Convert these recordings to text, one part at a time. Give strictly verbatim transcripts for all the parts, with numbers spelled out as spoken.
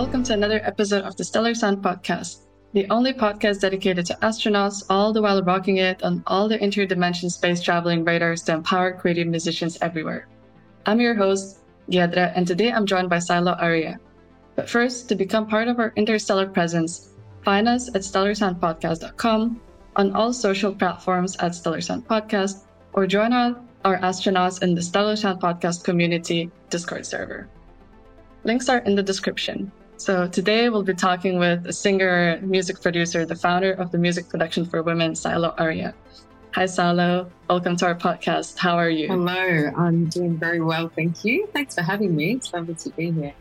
welcome to another episode of the Stellar Sound Podcast, the only podcast dedicated to astronauts, all the while rocking it on all the interdimension space traveling radars to empower creative musicians everywhere. I'm your host, Giedra, and today I'm joined by Silo Aria. But first, to become part of our interstellar presence, find us at stellar sound podcast dot com, on all social platforms at Stellar Sound Podcast, or join our, our astronauts in the Stellar Sound Podcast community Discord server. Links are in the description. So today we'll be talking with a singer, music producer, the founder of the Music Production for Women, Silo Aria. Hi, Silo. Welcome to our podcast. How are you? Hello. I'm doing very well, thank you. Thanks for having me. It's lovely to be here.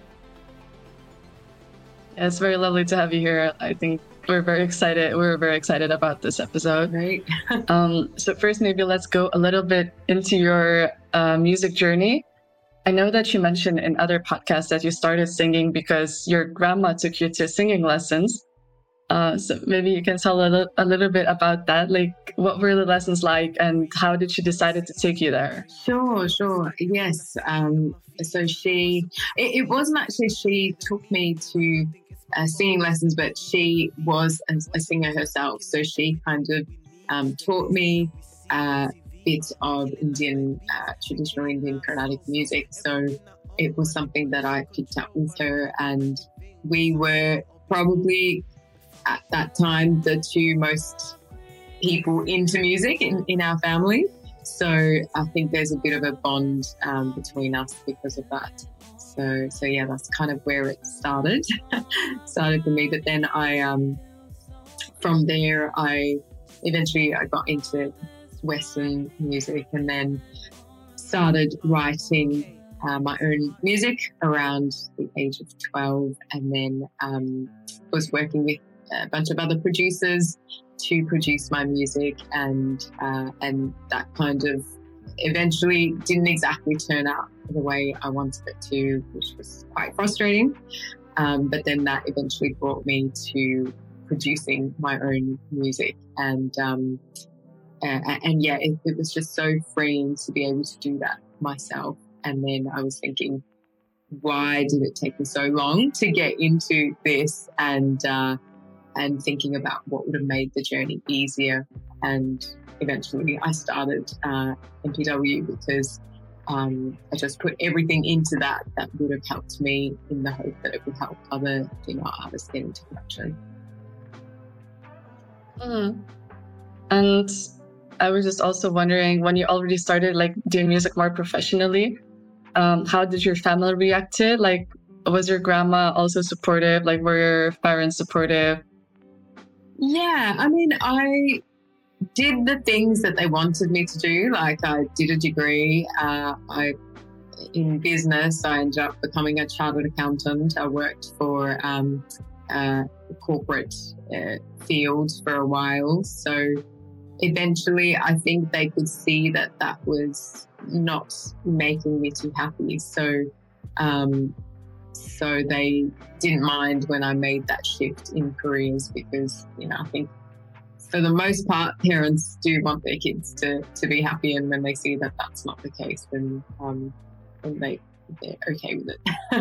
Yeah, it's very lovely to have you here. I think we're very excited. We're very excited about this episode. Great. um, so first, maybe let's go a little bit into your uh, music journey. I know that you mentioned in other podcasts that you started singing because your grandma took you to singing lessons. Uh, so maybe you can tell a little, a little bit about that. Like, what were the lessons like and how did she decide to take you there? Sure, sure. Yes. Um, so she, it, it wasn't actually she took me to uh, singing lessons, but she was a, a singer herself. So she kind of um, taught me uh, bit of Indian, uh, traditional Indian Carnatic music. So it was something that I picked up with her, and we were probably at that time the two most people into music in, in our family. So I think there's a bit of a bond um, between us because of that. So so yeah, that's kind of where it started, started for me. But then I, um, from there, I eventually I got into Western music and then started writing uh, my own music around the age of twelve, and then um, was working with a bunch of other producers to produce my music, and uh, and that kind of eventually didn't exactly turn out the way I wanted it to, which was quite frustrating. Um, but then that eventually brought me to producing my own music, and um, Uh, and yeah, it, it was just so freeing to be able to do that myself. And then I was thinking, why did it take me so long to get into this? And uh, and thinking about what would have made the journey easier. And eventually I started uh, M P W because um, I just put everything into that that would have helped me, in the hope that it would help other female artists get into production. Mm. And I was just also wondering, when you already started like doing music more professionally, um, how did your family react to it? Like, was your grandma also supportive? Like, were your parents supportive? Yeah, I mean, I did the things that they wanted me to do. Like, I did a degree uh, I in business. I ended up becoming a chartered accountant. I worked for um, uh, corporate uh, field for a while. So eventually, I think they could see that that was not making me too happy. So, um, so they didn't mind when I made that shift in careers, because, you know, I think for the most part, parents do want their kids to, to be happy, and when they see that that's not the case, then um, then they they're okay with it.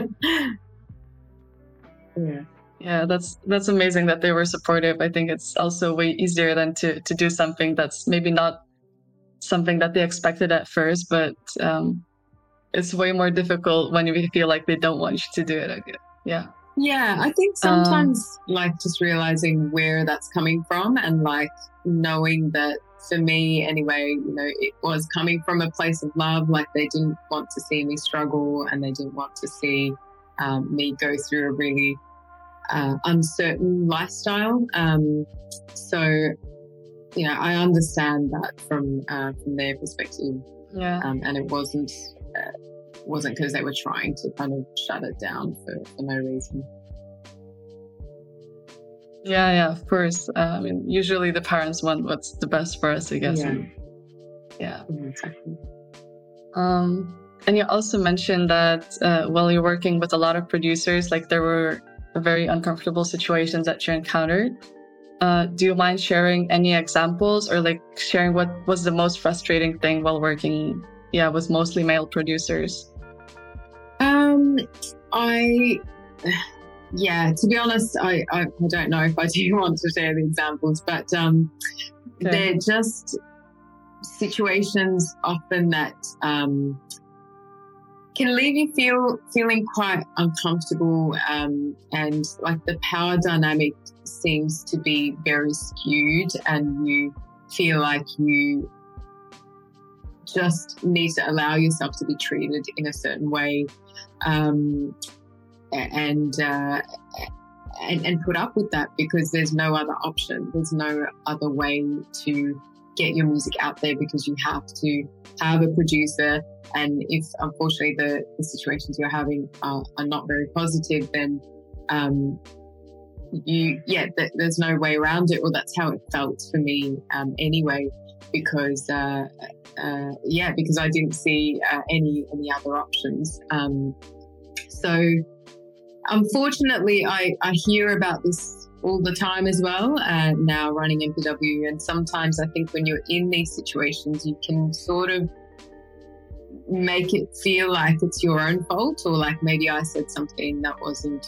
Yeah. Yeah, that's that's amazing that they were supportive. I think it's also way easier than to, to do something that's maybe not something that they expected at first, but um, it's way more difficult when you feel like they don't want you to do it. Yeah. Yeah, I think sometimes um, like just realizing where that's coming from, and like knowing that, for me anyway, you know, it was coming from a place of love. Like, they didn't want to see me struggle, and they didn't want to see um, me go through a really Uh, uncertain lifestyle. Um, so, you know, I understand that from uh, from their perspective. Yeah. Um, and it wasn't uh, wasn't because they were trying to kind of shut it down for, for no reason. Yeah, yeah, of course. Uh, I mean, usually the parents want what's the best for us, I guess. Yeah. And, yeah. Exactly. Um, and you also mentioned that uh, while you're working with a lot of producers, like there were very uncomfortable situations that you encountered. Uh, do you mind sharing any examples, or like sharing what was the most frustrating thing while working, yeah, with mostly male producers? Um, I Yeah, to be honest, I, I, I don't know if I do want to share the examples, but um, okay. They're just situations often that um, can leave you feel feeling quite uncomfortable, um, and like the power dynamic seems to be very skewed, and you feel like you just need to allow yourself to be treated in a certain way, um, and, uh, and and put up with that because there's no other option. There's no other way to get your music out there because you have to have a producer. And if unfortunately the, the situations you're having are, are not very positive, then um, you yeah, th- there's no way around it. Or that's how it felt for me um, anyway. Because uh, uh, yeah, because I didn't see uh, any any other options. Um, so unfortunately, I, I hear about this all the time as well. Uh, now running M P W, and sometimes I think when you're in these situations, you can sort of make it feel like it's your own fault, or like maybe I said something that wasn't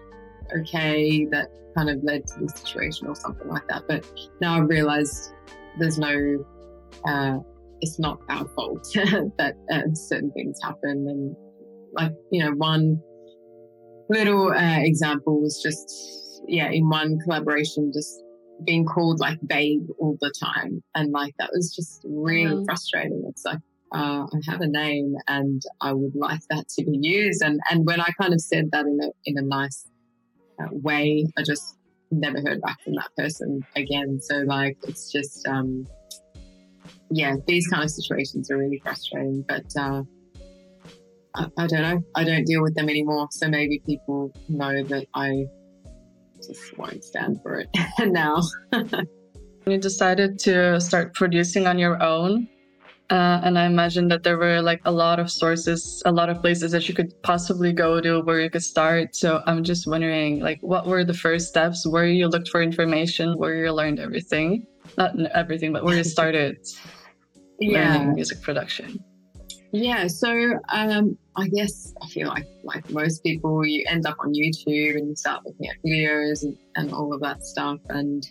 okay that kind of led to this situation or something like that. But now I realised there's no. Uh, it's not our fault that uh, certain things happen. And like, you know, one little uh, example was just, yeah, in one collaboration, just being called like babe all the time. And like, that was just really mm. frustrating. It's like, uh, I have a name and I would like that to be used. And, and when I kind of said that in a, in a nice uh, way, I just never heard back from that person again. So like, it's just, um, yeah, these kind of situations are really frustrating, but uh, I, I don't know. I don't deal with them anymore. So maybe people know that I just won't stand for it now. You decided to start producing on your own. Uh, and I imagine that there were like a lot of sources, a lot of places that you could possibly go to where you could start. So I'm just wondering, like, what were the first steps? Where you looked for information, where you learned everything? Not everything, but where you started yeah. learning music production. Yeah, so um, I guess I feel like like most people, you end up on YouTube and you start looking at videos and, and all of that stuff. And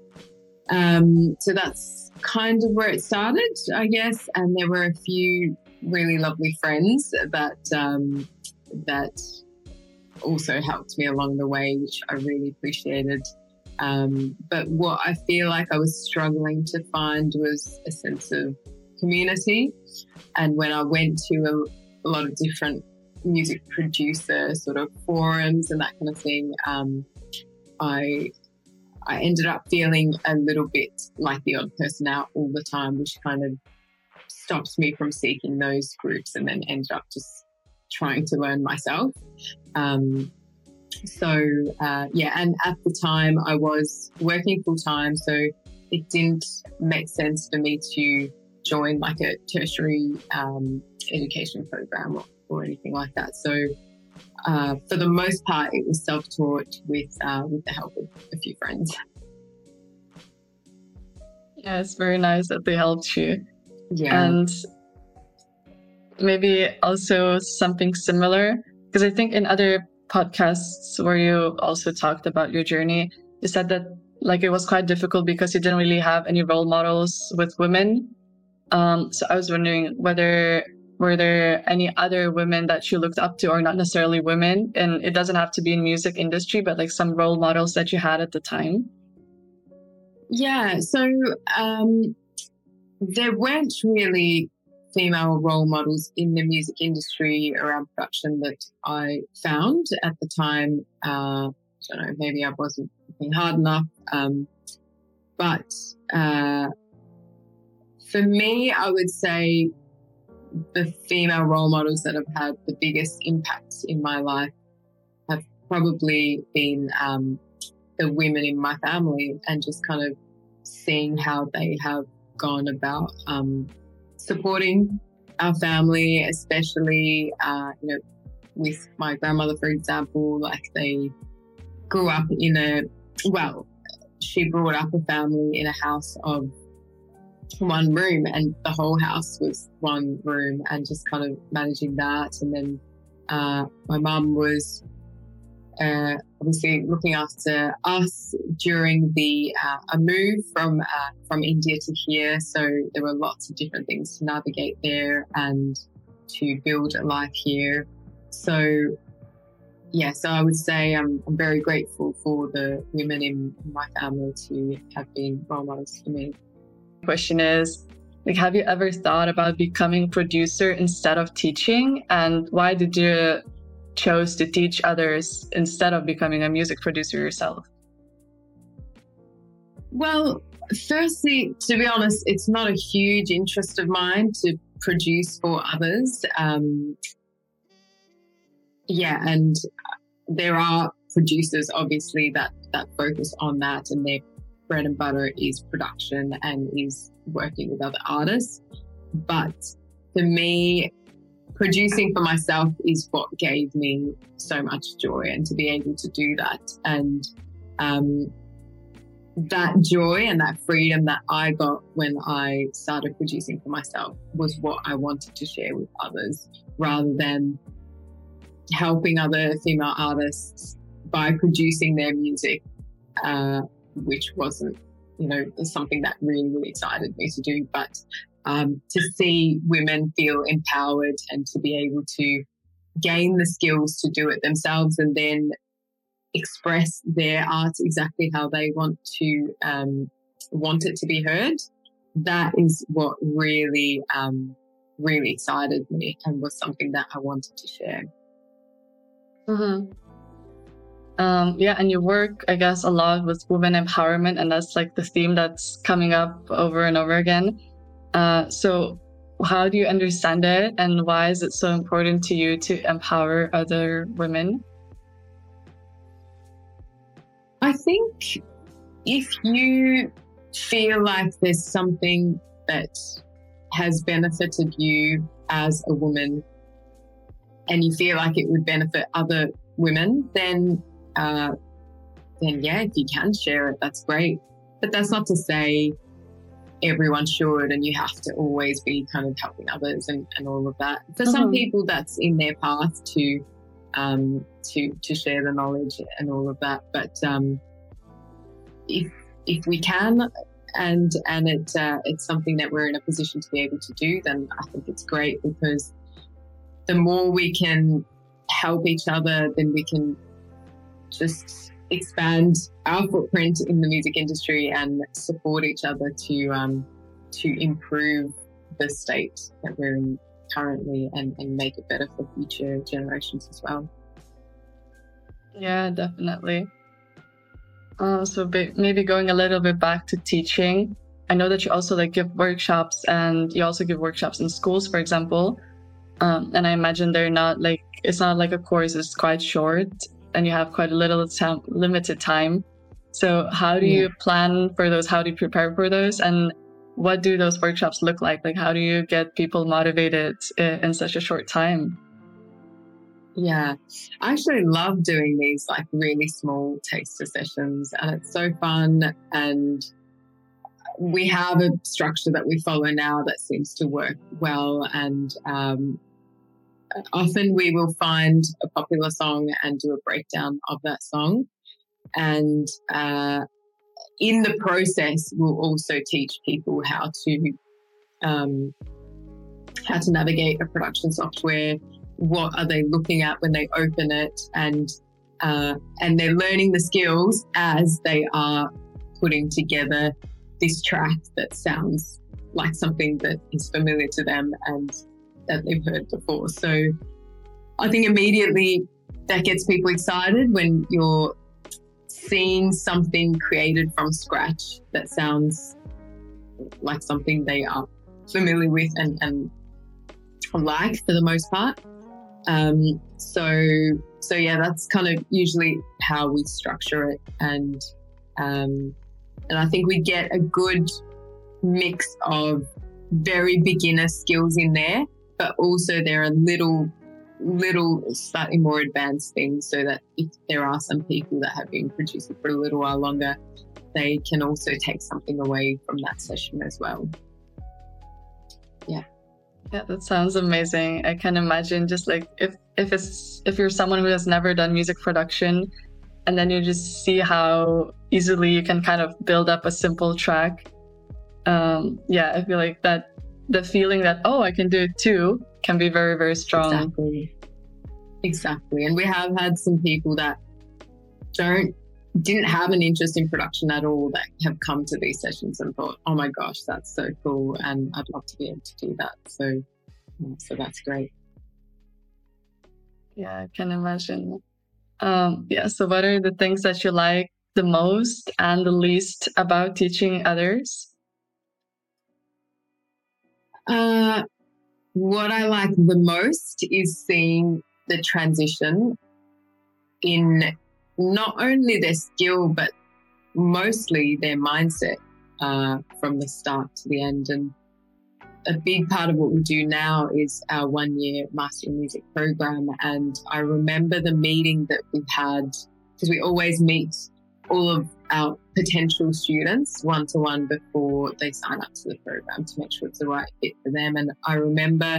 um, so that's kind of where it started, I guess. And there were a few really lovely friends that um, that also helped me along the way, which I really appreciated. Um, but what I feel like I was struggling to find was a sense of community. And when I went to a, a lot of different music producer sort of forums and that kind of thing, um, I I ended up feeling a little bit like the odd person out all the time, which kind of stopped me from seeking those groups, and then ended up just trying to learn myself. Um, so, uh, yeah, and at the time I was working full time, so it didn't make sense for me to join like a tertiary um, education program or, or anything like that. So uh, for the most part, it was self-taught with uh, with the help of a few friends. Yeah, it's very nice that they helped you. Yeah. And maybe also something similar, because I think in other podcasts where you also talked about your journey, you said that like it was quite difficult because you didn't really have any role models with women. Um, so I was wondering whether were there any other women that you looked up to, or not necessarily women, and it doesn't have to be in music industry, but like some role models that you had at the time? Yeah, so um, there weren't really female role models in the music industry around production that I found at the time. Uh, I don't know, maybe I wasn't working hard enough, um, but uh, for me, I would say the female role models that have had the biggest impact in my life have probably been um, the women in my family, and just kind of seeing how they have gone about um, supporting our family, especially, uh, you know, with my grandmother, for example. Like, they grew up in a, well, she brought up a family in a house of one room, and the whole house was one room, and just kind of managing that. And then uh, my mum was uh, obviously looking after us during the uh, a move from uh, from India to here. So there were lots of different things to navigate there and to build a life here. So yeah, so I would say I'm, I'm very grateful for the women in my family to have been role models for me. Question is, like, have you ever thought about becoming a producer instead of teaching? And why did you chose to teach others instead of becoming a music producer yourself? Well, firstly, to be honest, it's not a huge interest of mine to produce for others. Um, yeah, and there are producers, obviously, that, that focus on that, and their bread and butter is production and is working with other artists. But for me, producing for myself is what gave me so much joy, and to be able to do that. And um, that joy and that freedom that I got when I started producing for myself was what I wanted to share with others, rather than helping other female artists by producing their music, uh, which wasn't, you know, something that really, really excited me to do. But um, to see women feel empowered and to be able to gain the skills to do it themselves and then express their art exactly how they want to um, want it to be heard, that is what really, um, really excited me and was something that I wanted to share. Mm-hmm. Um, yeah, and you work, I guess, a lot with women empowerment, and that's like the theme that's coming up over and over again. Uh, so how do you understand it, and why is it so important to you to empower other women? I think if you feel like there's something that has benefited you as a woman and you feel like it would benefit other women, then uh, then yeah, if you can share it, that's great. But that's not to say everyone should and you have to always be kind of helping others and, and all of that. For mm-hmm. some people, that's in their path to um, to to share the knowledge and all of that. But um, if if we can and and it uh, it's something that we're in a position to be able to do, then I think it's great, because the more we can help each other, then we can just expand our footprint in the music industry and support each other to um, to improve the state that we're in currently and, and make it better for future generations as well. Yeah, definitely. Uh, so ba- maybe going a little bit back to teaching, I know that you also like give workshops, and you also give workshops in schools, for example. Um, and I imagine they're not like, it's not like a course is quite short and you have quite a little time, limited time. So how do you yeah. plan for those? How do you prepare for those? And what do those workshops look like? Like, how do you get people motivated in, in such a short time? Yeah, I actually love doing these like really small taster sessions, and it's so fun. And we have a structure that we follow now that seems to work well. And um, often we will find a popular song and do a breakdown of that song. And uh, in the process, we'll also teach people how to um, how to navigate a production software. What are they looking at when they open it? And uh, and they're learning the skills as they are putting together this track that sounds like something that is familiar to them and that they've heard before. So I think immediately that gets people excited when you're seeing something created from scratch that sounds like something they are familiar with and, and like for the most part. Um, so, so yeah, that's kind of usually how we structure it. And, um, and I think we get a good mix of very beginner skills in there, but also there are little, little slightly more advanced things, so that if there are some people that have been producing for a little while longer, they can also take something away from that session as well. Yeah. Yeah, that sounds amazing. I can imagine just like if if it's if you're someone who has never done music production, and then you just see how easily you can kind of build up a simple track. Um, yeah, I feel like that the feeling that, oh, I can do it too, can be very, very strong. Exactly. Exactly. And we have had some people that don't didn't have an interest in production at all that have come to these sessions and thought, oh my gosh, that's so cool, and I'd love to be able to do that. So, so that's great. Yeah, I can imagine. Um, yeah. So, what are the things that you like the most and the least about teaching others? Uh, what I like the most is seeing the transition in not only their skill, but mostly their mindset uh, from the start to the end. And a big part of what we do now is our one-year Master in Music program. And I remember the meeting that we had, because we always meet all of our potential students one-to-one before they sign up to the program to make sure it's the right fit for them. And I remember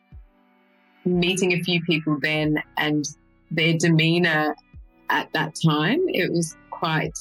meeting a few people then, and their demeanour at that time, it was quite,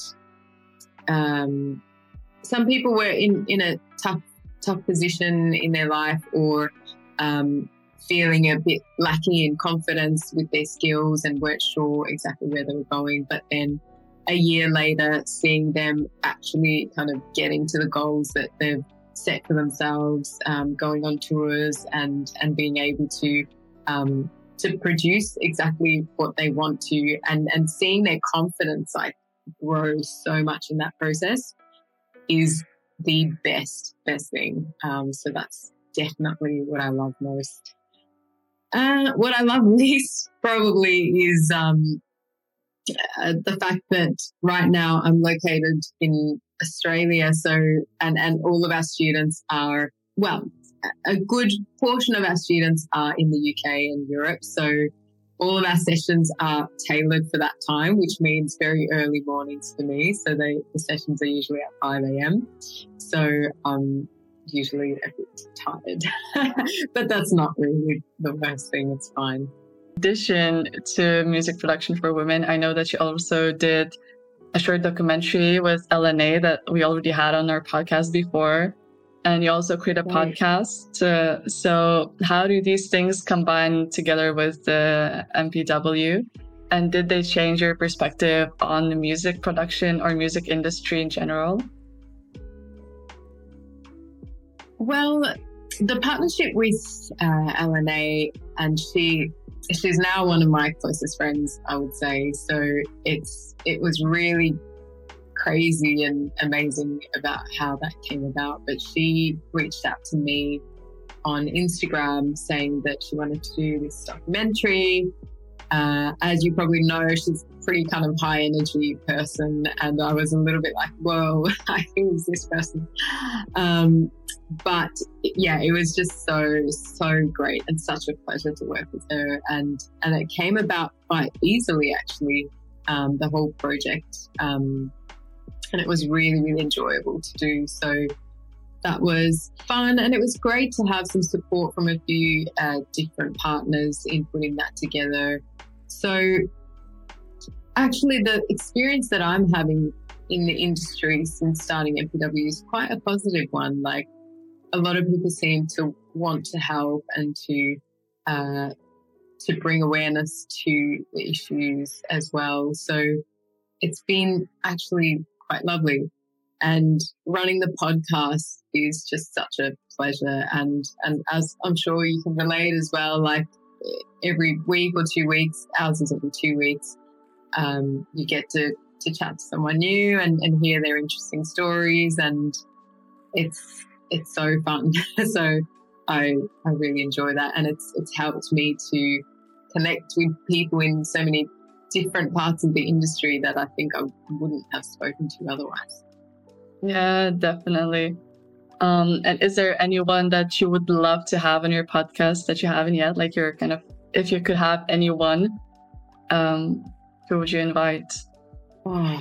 um, some people were in, in a tough, tough position in their life, or um, feeling a bit lacking in confidence with their skills and weren't sure exactly where they were going. But then a year later, seeing them actually kind of getting to the goals that they've set for themselves, um, going on tours and, and being able to um, to produce exactly what they want to, and, and seeing their confidence like grow so much in that process is the best, best thing. Um, so that's definitely what I love most. Uh, what I love least probably is um, uh, the fact that right now I'm located in Australia. So, and, and all of our students are, well, a good portion of our students are in the U K and Europe. So all of our sessions are tailored for that time, which means very early mornings for me. So they, the sessions are usually at five a.m. So I'm usually a bit tired, but that's not really the worst thing. It's fine. In addition to music production for women, I know that you also did a short documentary with L N A that we already had on our podcast before. And you also create a right. podcast. Uh, so how do these things combine together with the M P W? And did they change your perspective on the music production or music industry in general? Well, the partnership with uh, L N A, and she she's now one of my closest friends, I would say. So it's it was really crazy and amazing about how that came about. But she reached out to me on Instagram saying that she wanted to do this documentary. Uh, as you probably know, she's a pretty kind of high energy person, and I was a little bit like, whoa, who is this person? Um, but yeah, it was just so, so great and such a pleasure to work with her. And, and it came about quite easily, actually, um, the whole project. Um, and it was really, really enjoyable to do. So that was fun, and it was great to have some support from a few uh, different partners in putting that together. So actually the experience that I'm having in the industry since starting M P W is quite a positive one. Like, a lot of people seem to want to help and to uh, to bring awareness to the issues as well. So it's been actually quite lovely. And running the podcast is just such a pleasure. And, and as I'm sure you can relate as well, like every week or two weeks, ours is every two weeks, um, you get to, to chat to someone new and, and hear their interesting stories. And it's it's so fun. So I I really enjoy that. And it's it's helped me to connect with people in so many different parts of the industry that I think I wouldn't have spoken to otherwise. Yeah, definitely. Um, and is there anyone that you would love to have on your podcast that you haven't yet? Like, you're kind of, if you could have anyone, um, who would you invite? Oh.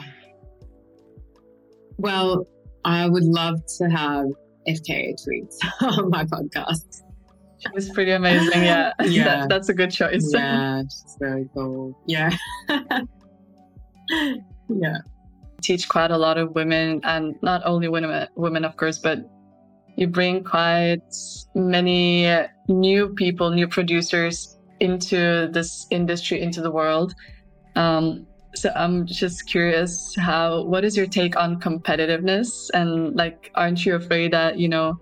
Well, I would love to have F K A Twigs on my podcast. It's pretty amazing. Yeah, Yeah. that, that's a good choice. Yeah, it's very cool. Yeah. Yeah. Teach quite a lot of women, and not only women, women of course, but you bring quite many new people, new producers into this industry, into the world. Um, so I'm just curious, how, what is your take on competitiveness? And like, aren't you afraid that, you know,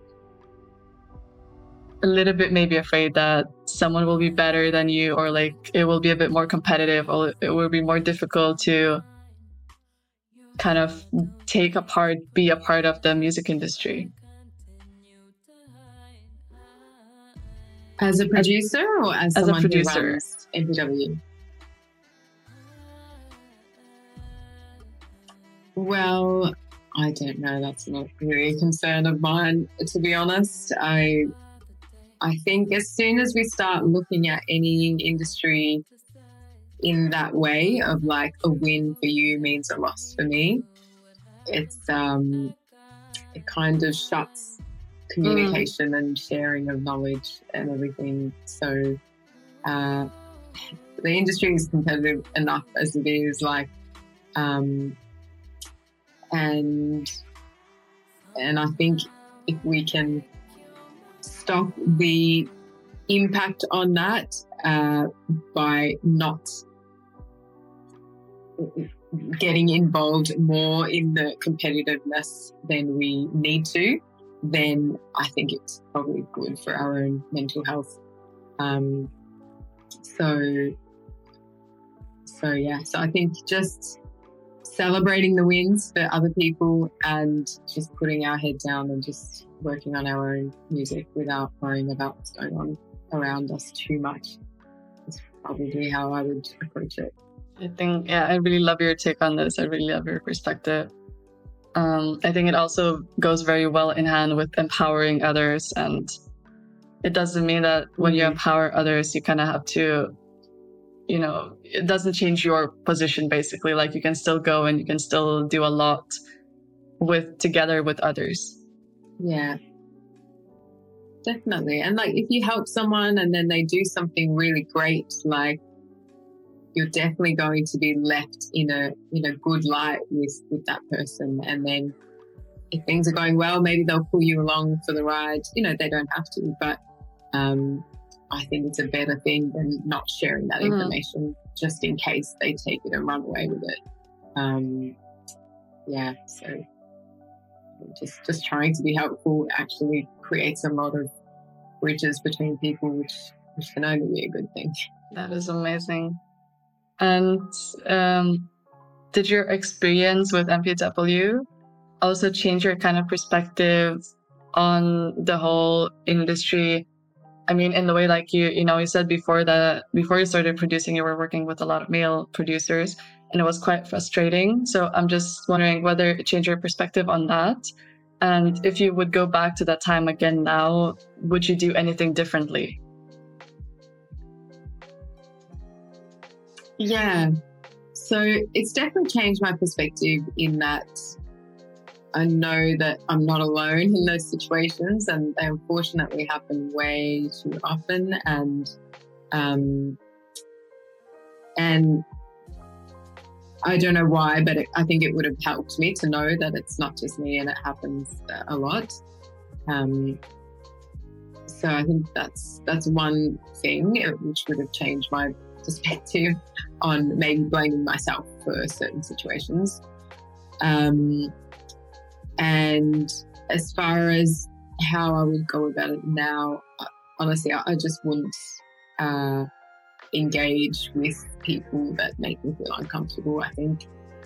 a little bit maybe afraid that someone will be better than you, or like it will be a bit more competitive, or it will be more difficult to kind of take a part, be a part of the music industry? As a producer or as, as someone a producer who runs M P W? Well, I don't know. That's not really a concern of mine, to be honest. I I think as soon as we start looking at any industry in that way of like a win for you means a loss for me, it's um, it kind of shuts communication mm. and sharing of knowledge and everything. So uh, the industry is competitive enough as it is, like, um, and and I think if we can stop the impact on that uh, by not getting involved more in the competitiveness than we need to, then I think it's probably good for our own mental health. Um, so, so yeah, so I think just celebrating the wins for other people and just putting our head down and just working on our own music without worrying about what's going on around us too much is probably how I would approach it. I think, yeah, I really love your take on this. I really love your perspective. Um, I think it also goes very well in hand with empowering others. And it doesn't mean that when mm-hmm. you empower others, you kind of have to, you know, it doesn't change your position, basically. Like, you can still go and you can still do a lot with together with others. Yeah, definitely. And like, if you help someone and then they do something really great, like, you're definitely going to be left in a in a good light with, with that person. And then if things are going well, maybe they'll pull you along for the ride. You know, they don't have to, but um, I think it's a better thing than not sharing that mm-hmm. information just in case they take it and run away with it. Um, yeah, so just just trying to be helpful actually creates a lot of bridges between people, which, which can only be a good thing. That is amazing. And um, did your experience with M P W also change your kind of perspective on the whole industry? I mean, in the way, like you, you know, you said before that before you started producing, you were working with a lot of male producers, and it was quite frustrating. So I'm just wondering whether it changed your perspective on that. And if you would go back to that time again now, would you do anything differently? Yeah, so it's definitely changed my perspective in that I know that I'm not alone in those situations, and they unfortunately happen way too often. And um, and I don't know why, but it, I think it would have helped me to know that it's not just me and it happens a lot. Um, so I think that's that's one thing which would have changed my perspective on maybe blaming myself for certain situations. Um, and as far as how I would go about it now, honestly, I, I just wouldn't uh, engage with people that make me feel uncomfortable, I think.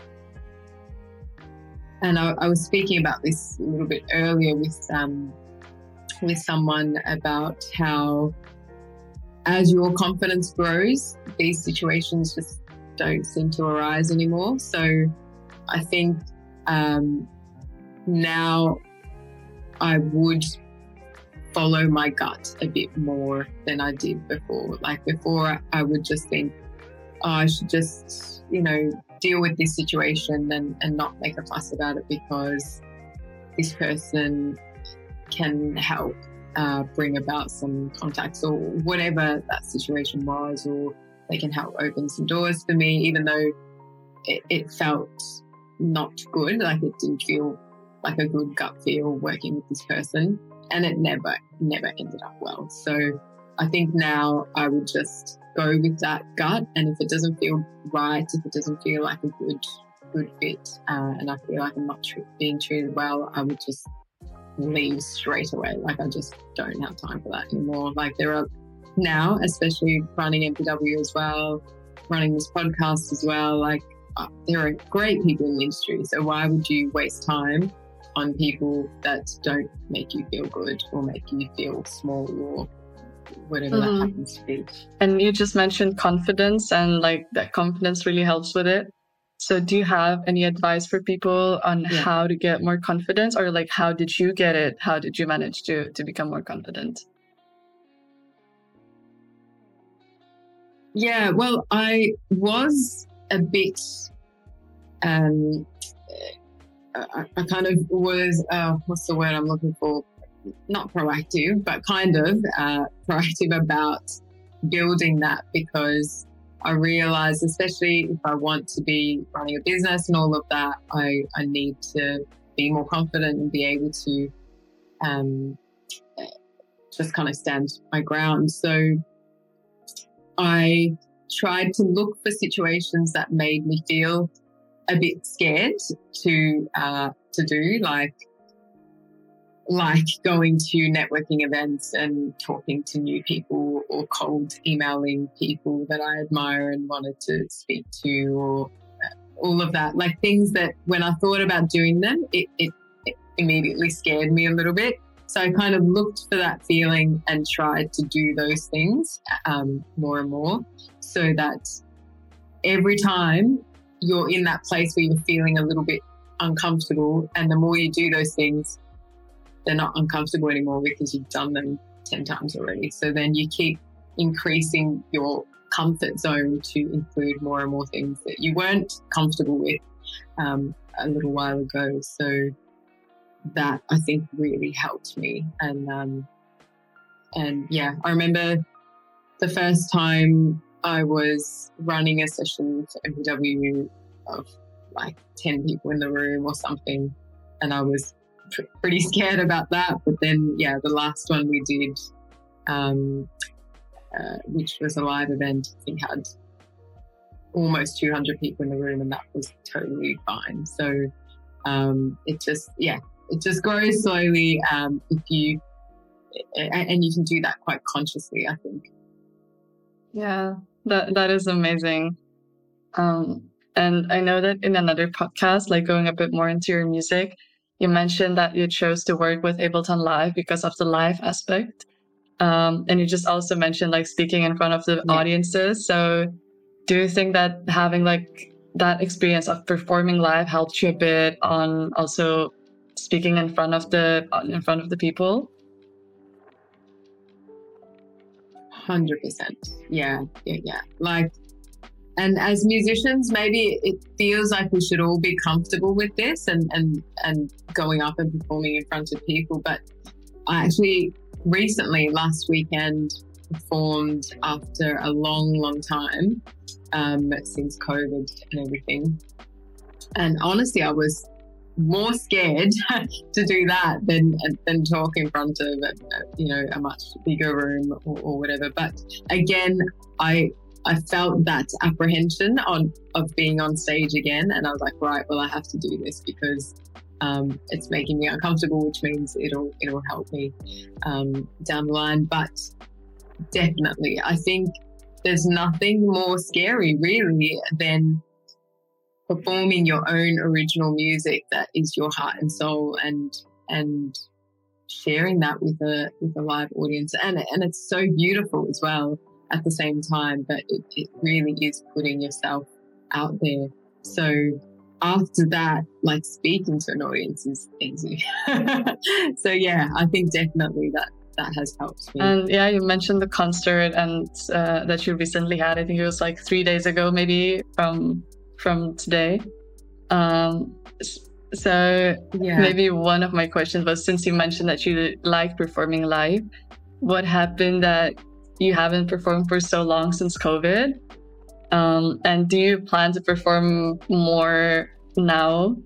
And I, I was speaking about this a little bit earlier with um, with someone about how as your confidence grows, these situations just don't seem to arise anymore. So I think um, now I would follow my gut a bit more than I did before. Like before, I would just think, oh, I should just, you know, deal with this situation and, and not make a fuss about it because this person can help. uh, bring about some contacts or whatever that situation was, or they can help open some doors for me, even though it, it felt not good. Like it didn't feel like a good gut feel working with this person, and it never, never ended up well. So I think now I would just go with that gut, and if it doesn't feel right, if it doesn't feel like a good, good fit, uh, and I feel like I'm not tr- being treated well, I would just leave straight away. Like I just don't have time for that anymore. Like there are now, especially running M P W as well, running this podcast as well, like uh, there are great people in the industry. So why would you waste time on people that don't make you feel good or make you feel small or whatever mm-hmm. that happens to be. And you just mentioned confidence, and like that confidence really helps with it. So do you have any advice for people on yeah. how to get more confidence, or like how did you get it? How did you manage to to become more confident? Yeah, well, I was a bit, um, I, I kind of was, uh, what's the word I'm looking for? Not proactive, but kind of uh, proactive about building that, because I realized, especially if I want to be running a business and all of that, I, I need to be more confident and be able to um, just kind of stand my ground. So I tried to look for situations that made me feel a bit scared to uh, to do, like like going to networking events and talking to new people, or cold emailing people that I admire and wanted to speak to, or all of that. Like things that when I thought about doing them, it, it, it immediately scared me a little bit. So I kind of looked for that feeling and tried to do those things um, more and more, so that every time you're in that place where you're feeling a little bit uncomfortable, and the more you do those things, they're not uncomfortable anymore because you've done them ten times already. So then you keep increasing your comfort zone to include more and more things that you weren't comfortable with um, a little while ago. So that I think really helped me. And um, and yeah, I remember the first time I was running a session for M P W of like ten people in the room or something, and I was pr- pretty scared about that. But then, yeah, the last one we did, um, uh, which was a live event, I think had almost two hundred people in the room, and that was totally fine. So um, it just, yeah, it just grows slowly um, if you, and you can do that quite consciously, I think. Yeah, that that is amazing. Um, and I know that in another podcast, like going a bit more into your music, you mentioned that you chose to work with Ableton Live because of the live aspect. Um, and you just also mentioned like speaking in front of the yeah. audiences. So do you think that having like that experience of performing live helped you a bit on also speaking in front of the in front of the people? one hundred percent. Yeah, yeah, yeah. Like, and as musicians, maybe it feels like we should all be comfortable with this and, and, and going up and performing in front of people. But I actually recently, last weekend, performed after a long, long time um, since COVID and everything. And honestly, I was more scared to do that than than talk in front of a, you know a much bigger room or, or whatever. But again, I I felt that apprehension on of being on stage again, and I was like, right, well, I have to do this because um, it's making me uncomfortable, which means it'll it'll help me um, down the line. But definitely, I think there's nothing more scary really than performing your own original music that is your heart and soul, and and sharing that with a with a live audience, and and it's so beautiful as well at the same time. But it, it really is putting yourself out there. So after that, like speaking to an audience is easy. So yeah, I think definitely that that has helped me. And yeah, you mentioned the concert and uh, that you recently had. I think it was like three days ago, maybe from. from today. Um, So Yeah. maybe one of my questions was, since you mentioned that you like performing live, what happened that you haven't performed for so long since COVID? Um, and do you plan to perform more now?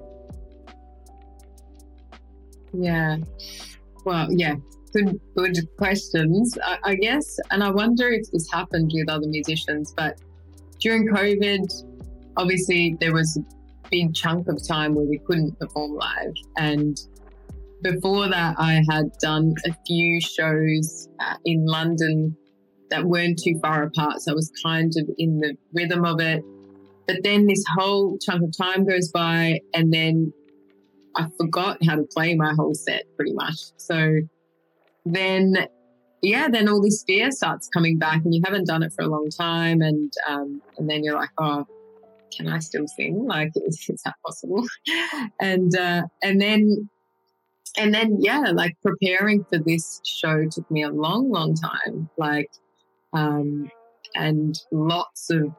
Yeah. Well, yeah. Good, good questions, I, I guess. And I wonder if this happened with other musicians, but during COVID, obviously there was a big chunk of time where we couldn't perform live. And before that, I had done a few shows uh, in London that weren't too far apart. So I was kind of in the rhythm of it. But then this whole chunk of time goes by, and then I forgot how to play my whole set pretty much. So then, yeah, then all this fear starts coming back, and you haven't done it for a long time. And um, and then you're like, oh, can I still sing? Like, is, is that possible? and uh, and then and then yeah, like preparing for this show took me a long, long time. Like, um, and lots of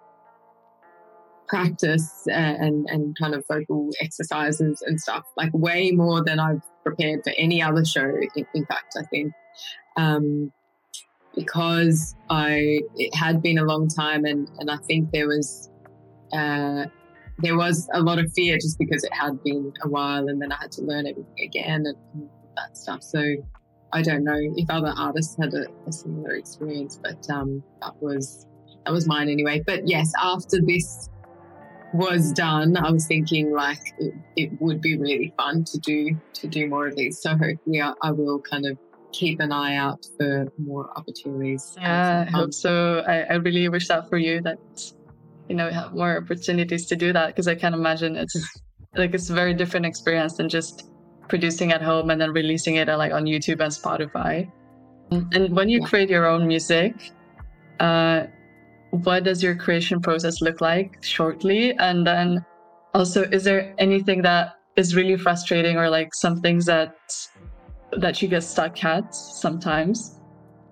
practice and and kind of vocal exercises and stuff, like way more than I've prepared for any other show. In, in fact, I think um, because I it had been a long time, and and I think there was uh, there was a lot of fear just because it had been a while, and then I had to learn everything again and, and that stuff. So I don't know if other artists had a, a similar experience, but um, that was that was mine anyway. But yes, after this was done, I was thinking like it, it would be really fun to do to do more of these. So hopefully I, I will kind of keep an eye out for more opportunities. Yeah, I hope so. I, I really wish that for you, that you know, have more opportunities to do that, because I can imagine it's like it's a very different experience than just producing at home and then releasing it like on YouTube and Spotify. And when you Yeah. create your own music, uh what does your creation process look like shortly? And then also, is there anything that is really frustrating, or like some things that that you get stuck at sometimes?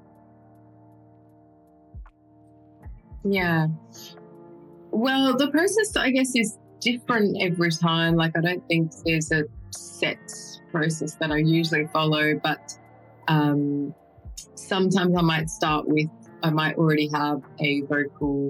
Yeah. Well, the process, I guess, is different every time. Like, I don't think there's a set process that I usually follow, but um, sometimes I might start with, I might already have a vocal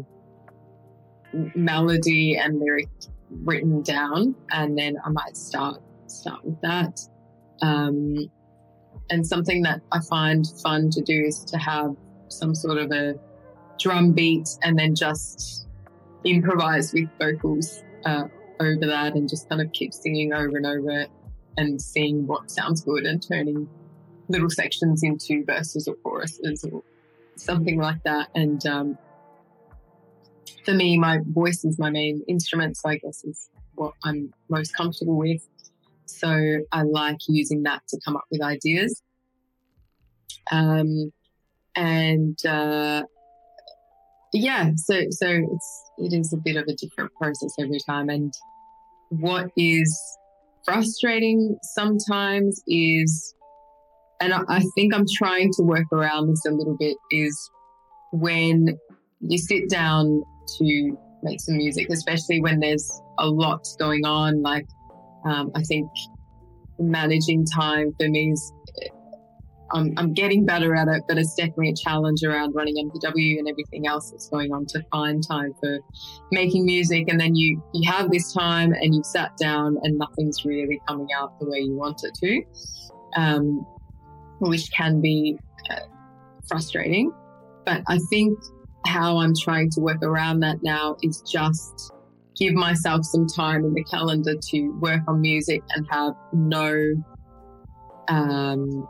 melody and lyric written down, and then I might start start with that. Um, and something that I find fun to do is to have some sort of a drum beat and then just improvise with vocals uh, over that, and just kind of keep singing over and over and seeing what sounds good and turning little sections into verses or choruses or something like that. And um, for me, my voice is my main instrument, so I guess is what I'm most comfortable with. So I like using that to come up with ideas. Um, and uh, yeah, so so it's it is a bit of a different process every time. And what is frustrating sometimes is, and I, I think I'm trying to work around this a little bit, is when you sit down to make some music, especially when there's a lot going on. Like, um, I think managing time for me is, I'm, I'm getting better at it, but it's definitely a challenge around running M P W and everything else that's going on, to find time for making music. And then you, you have this time and you've sat down and nothing's really coming out the way you want it to, um, which can be uh, frustrating. But I think how I'm trying to work around that now is just give myself some time in the calendar to work on music and have no um,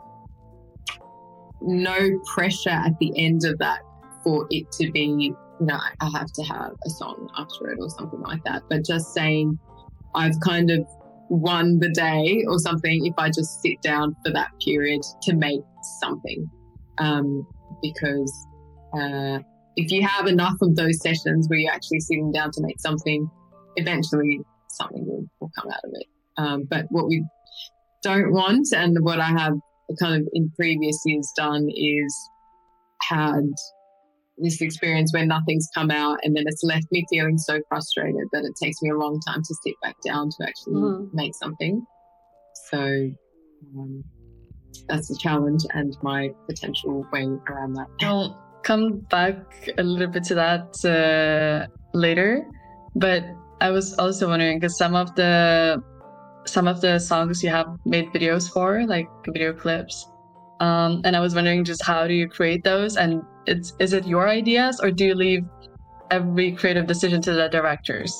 no pressure at the end of that for it to be, you know, I have to have a song after it or something like that. But just saying I've kind of won the day or something if I just sit down for that period to make something. Um, because uh, if you have enough of those sessions where you're actually sitting down to make something, eventually something will, will come out of it. Um, but what we don't want, and what I have kind of in previous years done, is had this experience where nothing's come out, and then it's left me feeling so frustrated that it takes me a long time to sit back down to actually mm. make something. So um, that's the challenge and my potential way around that. I'll come back a little bit to that uh, later, but I was also wondering, because some of the some of the songs you have made videos for, like video clips, um, and I was wondering just how do you create those, and it's is it your ideas or do you leave every creative decision to the directors?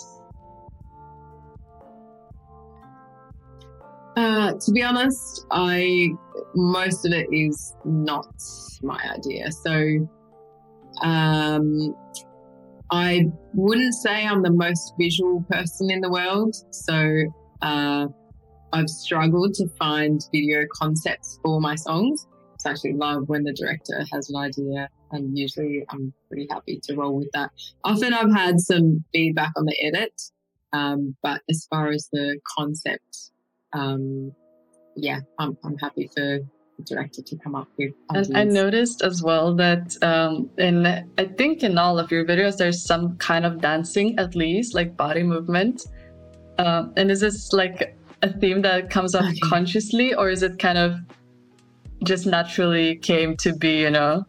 Uh, to be honest, I most of it is not my idea. So um, I wouldn't say I'm the most visual person in the world. So uh, I've struggled to find video concepts for my songs. I actually love when the director has an idea, and usually I'm pretty happy to roll with that. Often I've had some feedback on the edit, um, but as far as the concept, um, yeah, I'm, I'm happy for the director to come up with ideas. And I noticed as well that um, in, I think in all of your videos, there's some kind of dancing, at least, like body movement. Um, and is this like a theme that comes up okay. consciously, or is it kind of just naturally came to be, you know?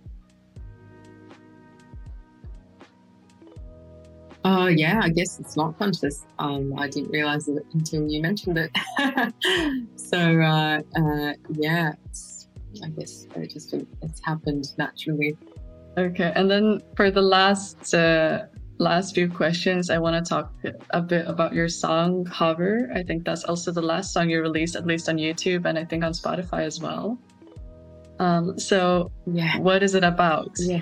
Oh, uh, yeah, I guess it's not conscious. Um, I didn't realize it until you mentioned it. so, uh, uh, yeah, it's, I guess it just it's happened naturally. Okay, and then for the last uh, last few questions, I want to talk a bit about your song Hover. I think that's also the last song you released, at least on YouTube, and I think on Spotify as well. Um, so, yeah, what is it about? Yes.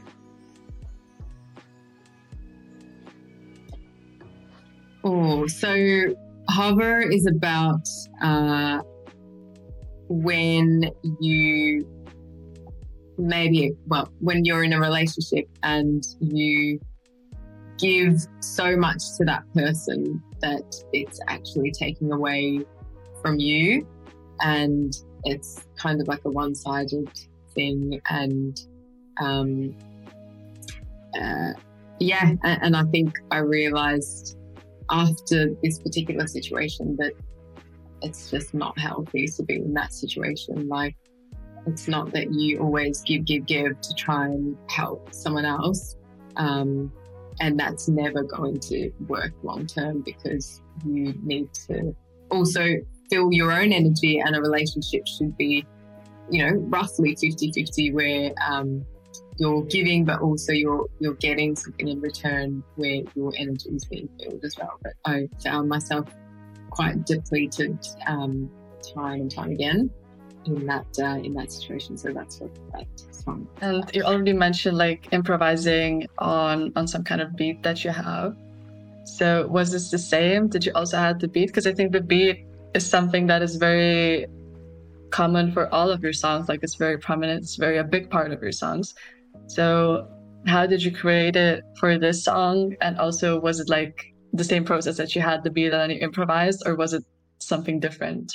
Oh, so Hover is about uh, when you maybe, well, when you're in a relationship and you give so much to that person that it's actually taking away from you, and it's kind of like a one-sided thing. And um, uh, yeah, and, and I think I realized after this particular situation that it's just not healthy to be in that situation. Like, it's not that you always give, give, give to try and help someone else. Um, and that's never going to work long term, because you need to also fill your own energy, and a relationship should be, you know, roughly fifty-fifty, where um, you're giving, but also you're you're getting something in return where your energy is being filled as well. But I found myself quite depleted um, time and time again in that uh, in that situation. So that's what that song. And you already mentioned like improvising on on some kind of beat that you have. So was this the same? Did you also have the beat? Because I think the beat is something that is very common for all of your songs. Like, it's very prominent. It's very a big part of your songs. So how did you create it for this song? And also, was it like the same process that you had the beat and then you improvised, or was it something different?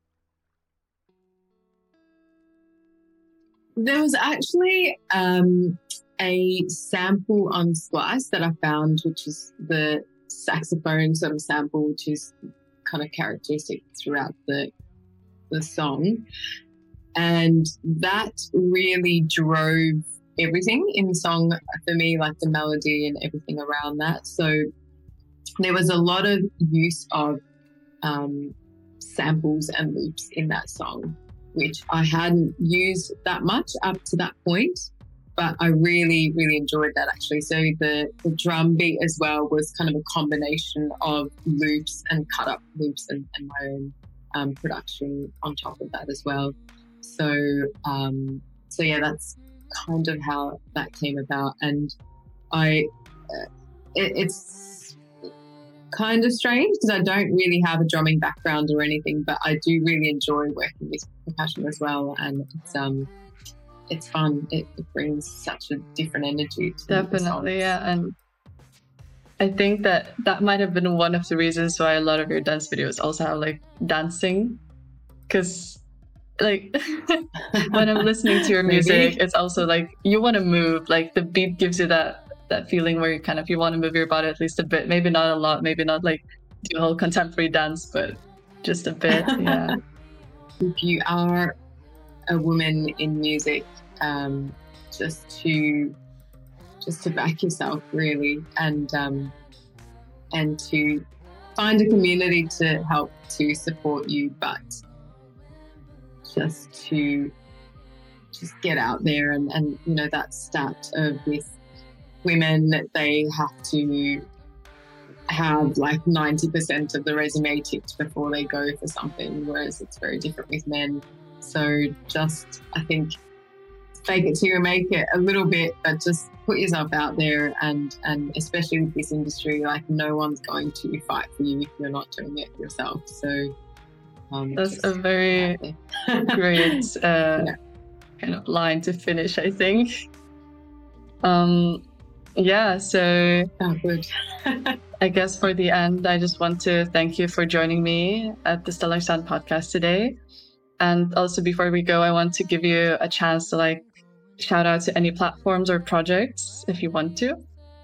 There was actually um, a sample on Splice that I found, which is the saxophone sort of sample, which is kind of characteristic throughout the the song. And that really drove everything in the song for me, like the melody and everything around that. So there was a lot of use of um, samples and loops in that song, which I hadn't used that much up to that point, but I really, really enjoyed that actually. So the, the drum beat as well was kind of a combination of loops and cut up loops and, and my own um, production on top of that as well. So, um, so yeah, that's kind of how that came about. And I, uh, it, it's kind of strange because I don't really have a drumming background or anything, but I do really enjoy working with percussion as well. And it's, um, it's fun. It, it brings such a different energy to Definitely, yeah. And I think that that might have been one of the reasons why a lot of your dance videos also have like dancing, because like when I'm listening to your music, Maybe. it's also like you want to move. Like the beat gives you that that feeling where you kind of you want to move your body at least a bit. Maybe not a lot. Maybe not like do a whole contemporary dance, but just a bit. Yeah. If you are a woman in music, um, just to just to back yourself really, and um, and to find a community to help to support you, but just to just get out there and, and you know that stat of this women that they have to have like ninety percent of the resume ticked before they go for something, whereas it's very different with men. So just I think fake it till you make it a little bit, but just put yourself out there, and and especially with this industry, like no one's going to fight for you if you're not doing it yourself. So um, that's a very great uh, yeah. kind of line to finish, I think. Um, yeah, so oh, good. I guess for the end, I just want to thank you for joining me at the Stellar Sound podcast today. And also before we go, I want to give you a chance to like shout out to any platforms or projects if you want to.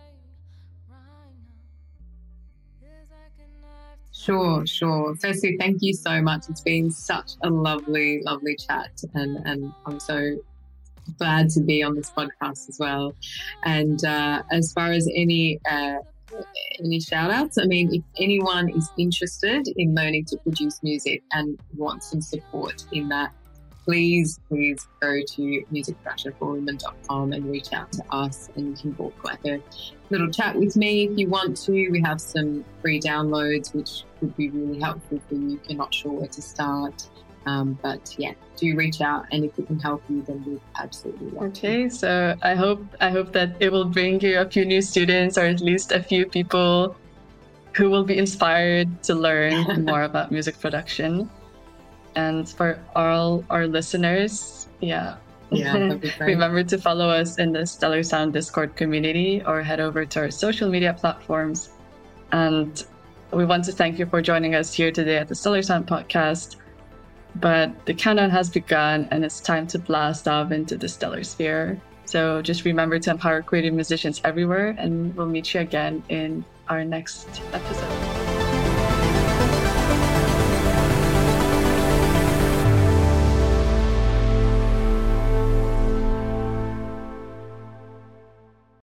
Sure, sure. Firstly, thank you so much. It's been such a lovely, lovely chat, and, and I'm so glad to be on this podcast as well. And uh, as far as any uh, any shout outs, I mean, if anyone is interested in learning to produce music and wants some support in that, please, please go to music production for women dot com and reach out to us, and you can book like a little chat with me if you want to. We have some free downloads which would be really helpful for you if you're not sure where to start. Um, but yeah, do reach out, and if we can help you, then we'd absolutely love Okay, to. so I hope I hope that it will bring you a few new students, or at least a few people who will be inspired to learn more about music production. And for all our listeners, yeah, yeah that'd be great. Remember to follow us in the Stellar Sound Discord community, or head over to our social media platforms. And we want to thank you for joining us here today at the Stellar Sound podcast. But the countdown has begun, and it's time to blast off into the stellar sphere. So just remember to empower creative musicians everywhere, and we'll meet you again in our next episode.